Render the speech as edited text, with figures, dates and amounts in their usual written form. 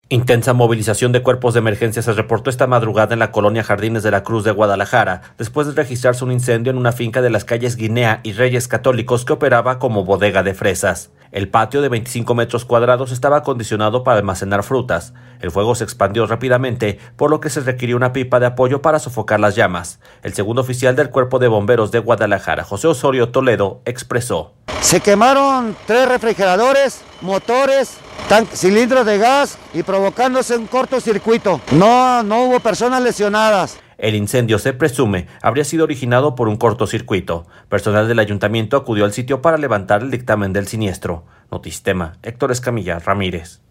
Intensa movilización de cuerpos de emergencia se reportó esta madrugada en la colonia Jardines de la Cruz de Guadalajara, después de registrarse un incendio en una finca de las calles Guinea y Reyes Católicos que operaba como bodega de fresas. El patio de 25 metros cuadrados estaba acondicionado para almacenar frutas. El fuego se expandió rápidamente, por lo que se requirió una pipa de apoyo para sofocar las llamas. El segundo oficial del Cuerpo de Bomberos de Guadalajara, José Osorio Toledo, expresó: se quemaron 3 refrigeradores, motores, cilindros de gas y provocándose un cortocircuito. No hubo personas lesionadas. El incendio, se presume, habría sido originado por un cortocircuito. Personal del ayuntamiento acudió al sitio para levantar el dictamen del siniestro. Notistema, Héctor Escamilla Ramírez.